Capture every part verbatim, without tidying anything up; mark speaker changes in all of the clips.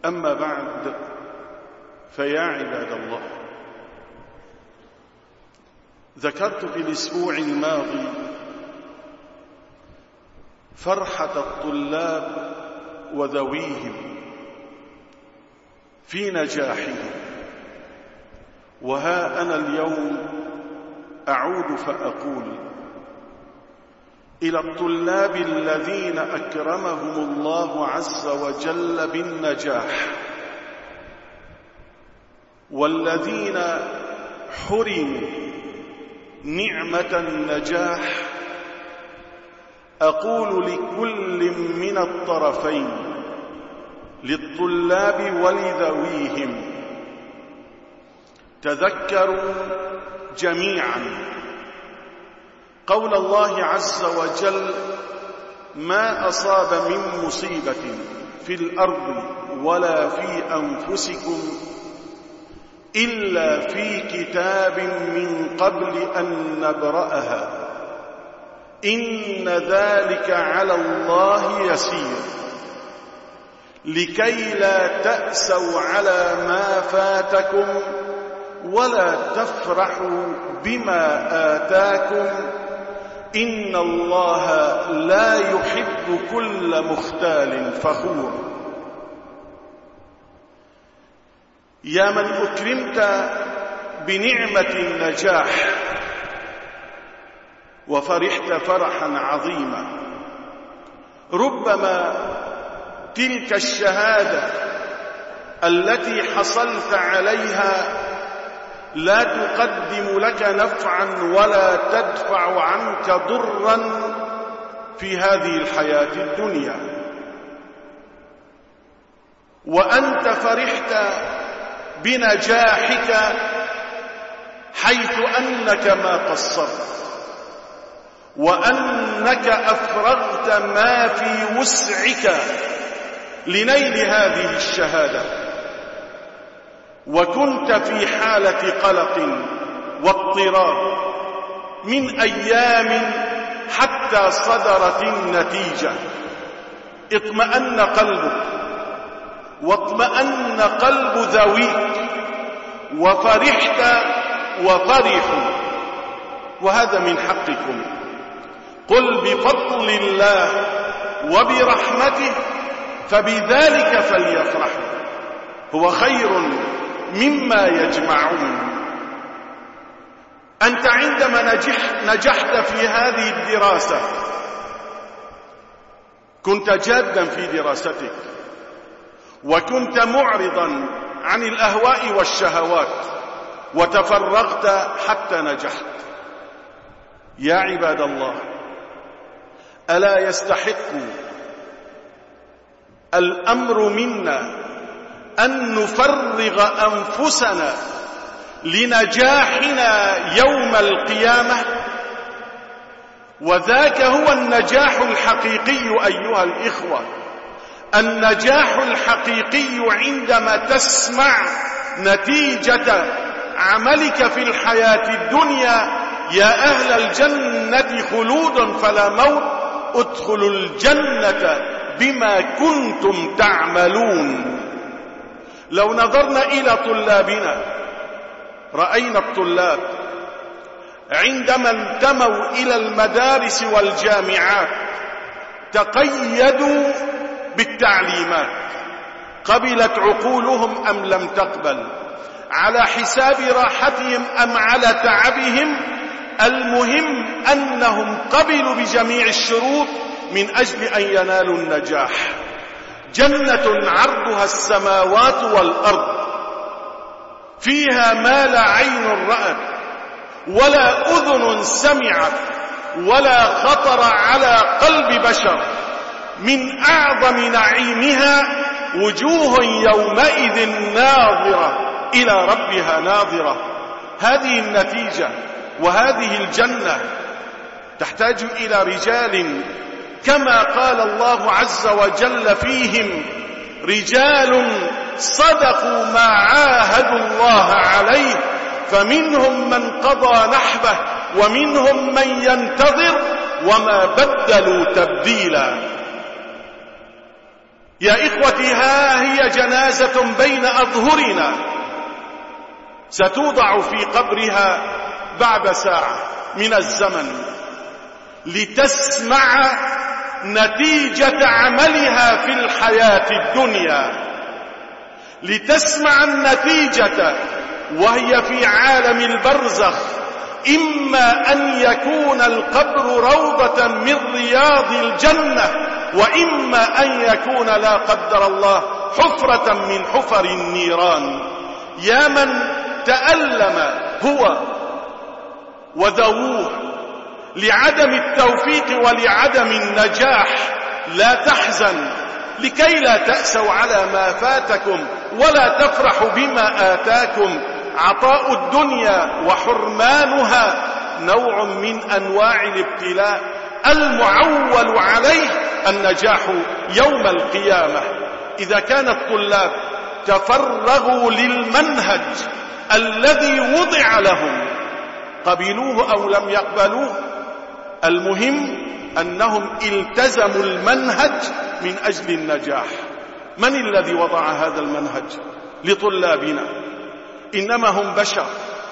Speaker 1: أما بعد، فيا عباد الله، ذكرت في الأسبوع الماضي فرحة الطلاب وذويهم في نجاحهم، وها أنا اليوم أعود فأقول إلى الطلاب الذين أكرمهم الله عز وجل بالنجاح، والذين حرموا نعمة النجاح، أقول لكل من الطرفين، للطلاب ولذويهم: تذكروا جميعا قول الله عز وجل: ما أصاب من مصيبة في الأرض ولا في أنفسكم إلا في كتاب من قبل أن نبرأها إن ذلك على الله يسير، لكي لا تأسوا على ما فاتكم ولا تفرحوا بما آتاكم إن الله لا يحب كل مختال فخور. يا من أكرمت بنعمة النجاح وفرحت فرحا عظيما، ربما تلك الشهادة التي حصلت عليها لا تقدم لك نفعا ولا تدفع عنك ضرا في هذه الحياة الدنيا، وأنت فرحت بنجاحك حيث أنك ما قصرت، وأنك أفرغت ما في وسعك لنيل هذه الشهادة، وكنت في حالة قلق واضطراب من أيام حتى صدرت النتيجة. اطمأن قلبك واطمأن قلب ذويك وفرحت وفرحوا، وهذا من حقكم. قل بفضل الله وبرحمته فبذلك فليفرحوا هو خير مما يجمعون. أنت عندما نجح نجحت في هذه الدراسة كنت جادا في دراستك، وكنت معرضا عن الأهواء والشهوات، وتفرغت حتى نجحت. يا عباد الله، ألا يستحق الأمر منا أن نفرغ أنفسنا لنجاحنا يوم القيامة؟ وذاك هو النجاح الحقيقي أيها الإخوة. النجاح الحقيقي عندما تسمع نتيجة عملك في الحياة الدنيا: يا أهل الجنة خلود فلا موت، ادخلوا الجنة بما كنتم تعملون. لو نظرنا إلى طلابنا رأينا الطلاب عندما انتموا إلى المدارس والجامعات تقيدوا بالتعليمات، قبلت عقولهم أم لم تقبل، على حساب راحتهم أم على تعبهم، المهم أنهم قبلوا بجميع الشروط من أجل أن ينالوا النجاح. جنة عرضها السماوات والأرض، فيها ما لا عين رأت ولا أذن سمعت ولا خطر على قلب بشر. من أعظم نعيمها وجوه يومئذ ناظرة إلى ربها ناظرة. هذه النتيجة وهذه الجنة تحتاج إلى رجال كما قال الله عز وجل فيهم: رجال صدقوا ما عاهدوا الله عليه فمنهم من قضى نحبه ومنهم من ينتظر وما بدلوا تبديلا. يا إخوتي، ها هي جنازة بين أظهرنا ستوضع في قبرها بعد ساعة من الزمن لتسمع نتيجة عملها في الحياة الدنيا، لتسمع النتيجة وهي في عالم البرزخ. إما أن يكون القبر روضة من رياض الجنة، وإما أن يكون لا قدر الله حفرة من حفر النيران. يا من تألم هو وذووه لعدم التوفيق ولعدم النجاح، لا تحزن لكي لا تأسوا على ما فاتكم ولا تفرحوا بما آتاكم. عطاء الدنيا وحرمانها نوع من أنواع الابتلاء المعول عليه النجاح يوم القيامة. إذا كان الطلاب تفرغوا للمنهج الذي وضع لهم قبلوه أو لم يقبلوه، المهم أنهم التزموا المنهج من أجل النجاح. من الذي وضع هذا المنهج لطلابنا؟ إنما هم بشر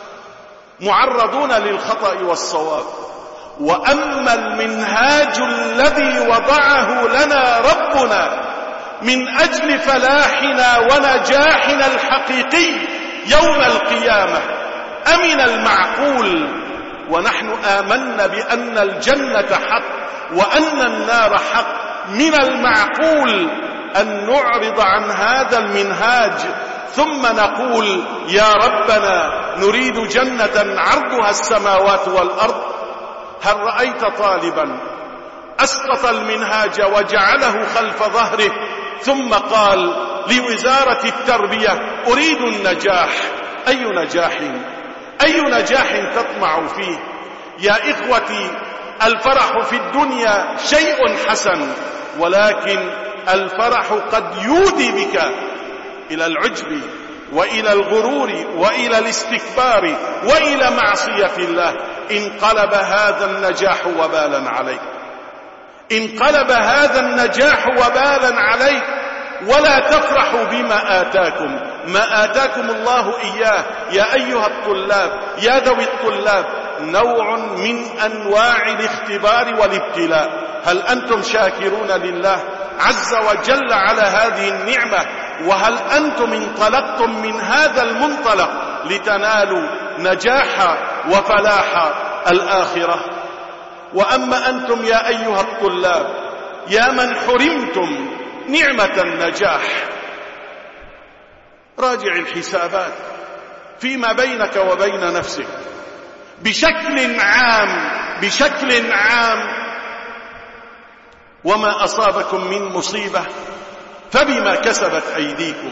Speaker 1: معرضون للخطأ والصواب، وأما المنهاج الذي وضعه لنا ربنا من أجل فلاحنا ونجاحنا الحقيقي يوم القيامة أمن المعقول، ونحن آمنا بأن الجنة حق وأن النار حق، من المعقول أن نعرض عن هذا المنهاج ثم نقول يا ربنا نريد جنة عرضها السماوات والأرض؟ هل رأيت طالبا أسقط المنهاج وجعله خلف ظهره ثم قال لوزارة التربية أريد النجاح؟ أي نجاح؟ أي نجاح تطمع فيه؟ يا إخوتي، الفرح في الدنيا شيء حسن، ولكن الفرح قد يودي بك إلى العجب وإلى الغرور وإلى الاستكبار وإلى معصية الله. انقلب هذا النجاح وبالا عليك، انقلب هذا النجاح وبالا عليك. ولا تفرحوا بما آتاكم، ما آتاكم الله إياه يا أيها الطلاب، يا ذوي الطلاب، نوع من أنواع الاختبار والابتلاء. هل أنتم شاكرون لله عز وجل على هذه النعمة؟ وهل أنتم انطلقتم من هذا المنطلق لتنالوا نجاح وفلاح الآخرة؟ وأما أنتم يا أيها الطلاب، يا من حرمتم نعمة النجاح، راجع الحسابات فيما بينك وبين نفسك بشكل عام بشكل عام. وما أصابكم من مصيبة فبما كسبت أيديكم.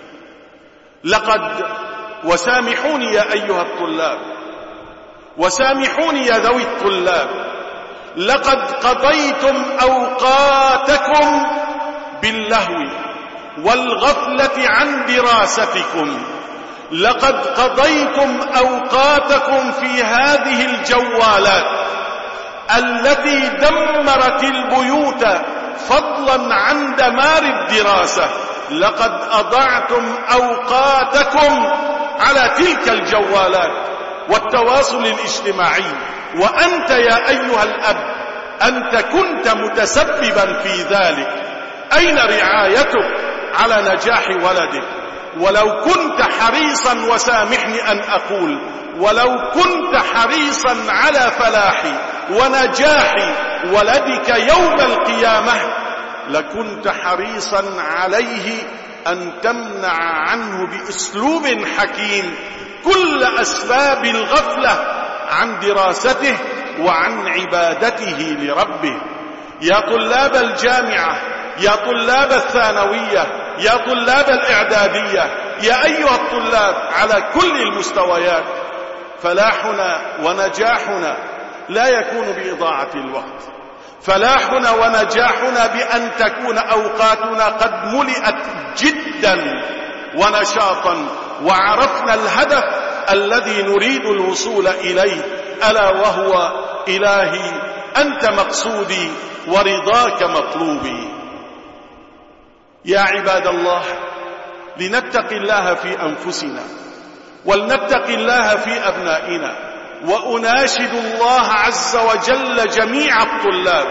Speaker 1: لقد وسامحوني يا أيها الطلاب، وسامحوني يا ذوي الطلاب، لقد قضيتم أوقاتكم باللهو والغفلة عن دراستكم، لقد قضيتم أوقاتكم في هذه الجوالات التي دمرت البيوت فضلا عن دمار الدراسة. لقد أضعتم أوقاتكم على تلك الجوالات والتواصل الاجتماعي. وأنت يا أيها الأب، أنت كنت متسببا في ذلك. أين رعايتك على نجاح ولدك؟ ولو كنت حريصا، وسامحني أن أقول، ولو كنت حريصا على فلاح ونجاح ولدك يوم القيامة لكنت حريصا عليه أن تمنع عنه بأسلوب حكيم كل أسباب الغفلة عن دراسته وعن عبادته لربه. يا طلاب الجامعة، يا طلاب الثانوية، يا طلاب الإعدادية، يا أيها الطلاب على كل المستويات، فلاحنا ونجاحنا لا يكون بإضاعة الوقت. فلاحنا ونجاحنا بأن تكون أوقاتنا قد ملئت جدا ونشاطا، وعرفنا الهدف الذي نريد الوصول إليه، ألا وهو إلهي أنت مقصودي ورضاك مطلوبي. يا عباد الله، لنتق الله في أنفسنا ولنتق الله في أبنائنا. وأناشد الله عز وجل جميع الطلاب،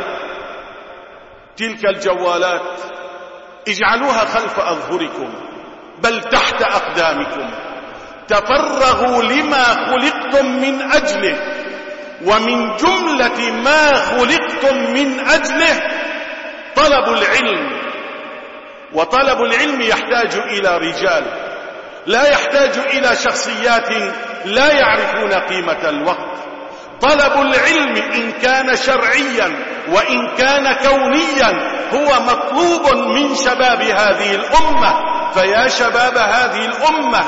Speaker 1: تلك الجوالات اجعلوها خلف أظهركم بل تحت أقدامكم. تفرغوا لما خلقتم من أجله، ومن جملة ما خلقتم من أجله طلب العلم. وطلب العلم يحتاج إلى رجال، لا يحتاج إلى شخصيات لا يعرفون قيمة الوقت. طلب العلم إن كان شرعيا وإن كان كونيا هو مطلوب من شباب هذه الأمة. فيا شباب هذه الأمة،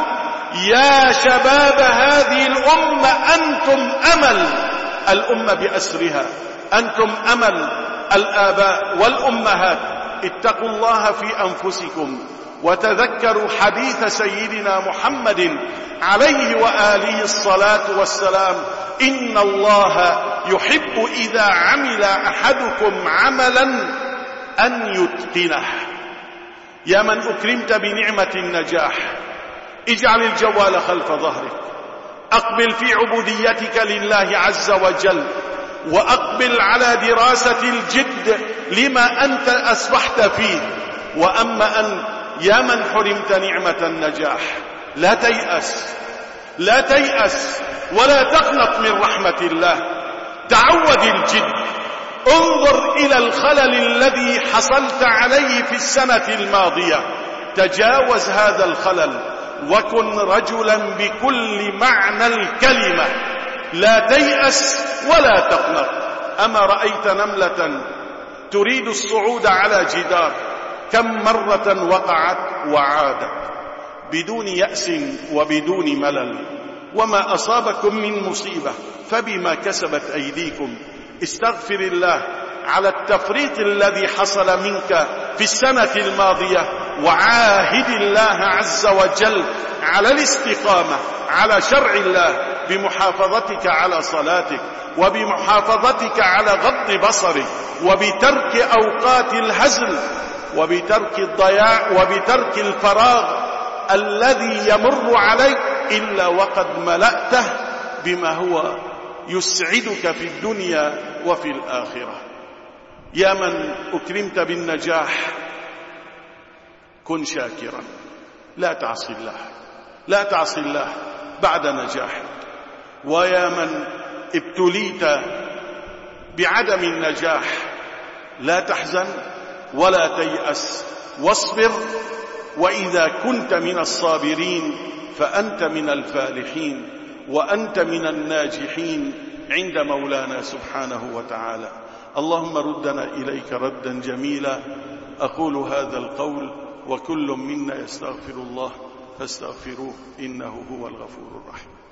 Speaker 1: يا شباب هذه الأمة، أنتم أمل الأمة بأسرها، أنتم أمل الآباء والأمهات. اتقوا الله في أنفسكم وتذكروا حديث سيدنا محمد عليه وآله الصلاة والسلام: إن الله يحب إذا عمل أحدكم عملا أن يتقنه. يا من أكرمت بنعمة النجاح، اجعل الجوال خلف ظهرك، أقبل في عبوديتك لله عز وجل، وأقبل على دراسة الجد لما أنت أصبحت فيه. وأما أن يا من حرمت نعمة النجاح، لا تيأس، لا تيأس ولا تقنط من رحمة الله. تعود الجد، انظر إلى الخلل الذي حصلت عليه في السنة الماضية، تجاوز هذا الخلل وكن رجلا بكل معنى الكلمة. لا تيأس ولا تقنط. أما رأيت نملة تريد الصعود على جدار كم مرة وقعت وعادت بدون يأس وبدون ملل. وما أصابكم من مصيبة فبما كسبت أيديكم. استغفر الله على التفريط الذي حصل منك في السنة الماضية، وعاهد الله عز وجل على الاستقامة على شرع الله بمحافظتك على صلاتك، وبمحافظتك على غض بصرك، وبترك أوقات الهزل، وبترك الضياع، وبترك الفراغ الذي يمر عليك إلا وقد ملأته بما هو يسعدك في الدنيا وفي الآخرة. يا من أكرمت بالنجاح، كن شاكرا، لا تعصي الله، لا تعصي الله بعد نجاحك. ويا من ابتليت بعدم النجاح، لا تحزن ولا تيأس، واصبر. وإذا كنت من الصابرين فأنت من الفالحين، وأنت من الناجحين عند مولانا سبحانه وتعالى. اللهم ردنا إليك ردا جميلا. أقول هذا القول وكل منا يستغفر الله فاستغفروه إنه هو الغفور الرحيم.